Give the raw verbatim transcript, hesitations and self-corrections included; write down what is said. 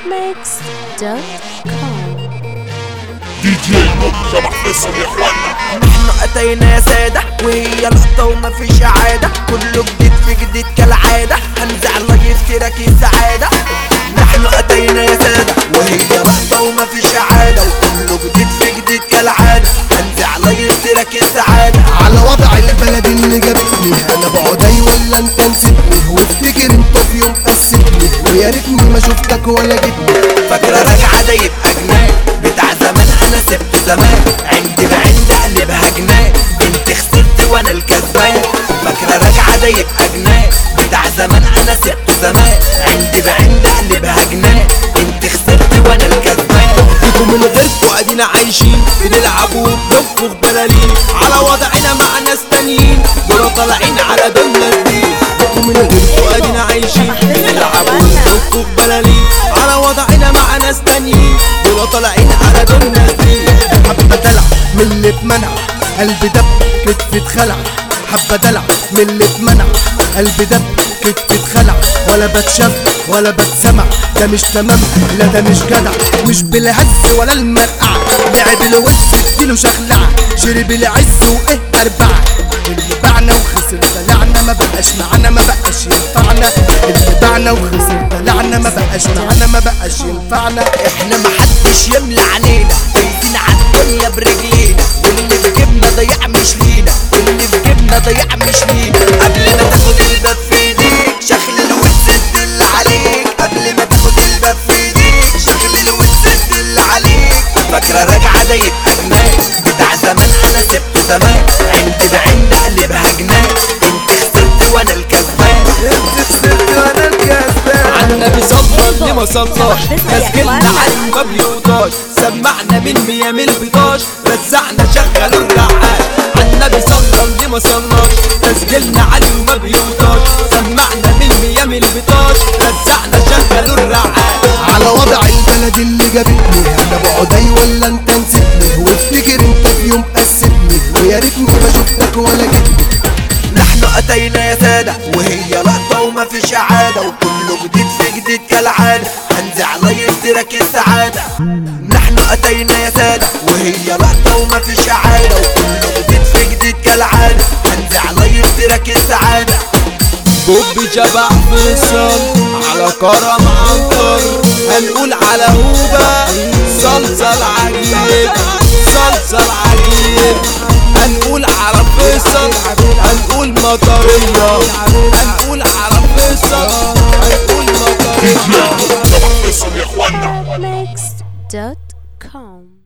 ميكس دوت كوم. دي جي صباح فيصل يا اخوانا. نحن اتينا يا سادة وهي لقطة وما فيش عادة، كله جديد في جديد كالعادة، هنزع الله يفترك السعادة. نحن اتينا يا سادة وهي لقطة وما فيش عادة، وكله جديد في جديد كالعادة، هنزع الله يفترك السعادة. على وضع البلد اللي جابتني انا بعدي ولا انت نسيتني، وافتكر انت في يوم قسيتني ويا ريتني ما شفتك ولا جيتني. فاكرة راجعة ده يبقى جنان بتاع زمان، انا سبت زمان عندي بعند اقلبها جنان، انت خسرت وانا الكسبان. فاكرة راجعة ده يبقى جنان بتاع زمان، انا سبت زمان عندي بعند اقلبها جنان، انت خسرت وانا الكسبان. فيكم من غيركوا ادينا عايشين بنلعبوا وبننفخ بلالين، على وضعنا مع ناس تانيين دول طالعين على دمنا جديد. فيكم من غيركوا ادينا عايشين بنلعبوا وبننفخ بلالين، على وضعنا مع ناس تانيين دول طالعين على دمنا جديد. حبة دلع من اللي اتمنع قلبي دب كتفي اتخلع، حبة دلع من اللي اتمنع قلبي دب كتفي اتخلع، ولا بتشاف ولا بتسمع ده مش تمام، لا ده مش جدع، مش بالهز ولا المرقعة، لعب الوز اديله شخلعة، شرب العز وايه اربعة. اللي باعنا وخسر دلعنا ما بقاش معانا، ما بقاش ينفعنا، اللي باعنا وخسر دلعنا ما بقاش معانا، ما بقاش ينفعنا. احنا محدش يملى علينا، دايسين عالدنيا برجلينا، واللي في جيبنا ضيع مش لينا، واللي في جيبنا ضيع مش لينا. قبل ما تاخد الباب في ايديك شغل وتسد اللي عليك، قبل ما تاخد الباب في ايديك شغل وتسد اللي عليك. فاكرة راجعة ده يبقى جنان بتاع زمان، انا سبت زمان عندي بعند اقلبها جنان، انت خسرت وانا الكسبان، انت خسرت وانا الكسبان. عالنبي صلى اللي ما صلاش، تسجيلنا على ما بيوطاش، سمعنا من مية من البطاش، رزعنا شغلوا الرعاش. عالنبي صلى اللي ما صلاش، تسجيلنا علي وما بيوطاش، سمعنا من مية من البطاش، رزعنا شغلوا الرعاش. على وضع البلد اللي جابتني انا بعدي ولا انت نسيتني، وافتكر انت في يوم قسيتني ويا ريتني ما شفتك ولا جيتني. نحن اتينا يا سادة وهي لقطة وما فيش عادة، وكله جديد في جديد كالعادة، هنزع الله يفترك السعادة. نحن اتينا يا سادة وهي لقطة وما فيش عادة، وكله جديد في جديد كالعادة، هنزع الله يفترك السعادة. بوب شبح فيصل على كرم عنتر، هنقول على هوبا صلصة العجيب، صلصة العجيب. هنقول على فيصل هنقول مطرية، هنقول على فيصل هنقول دي مطرية. جي صباح فيصل يا اخوانا. ميكس دوت كوم.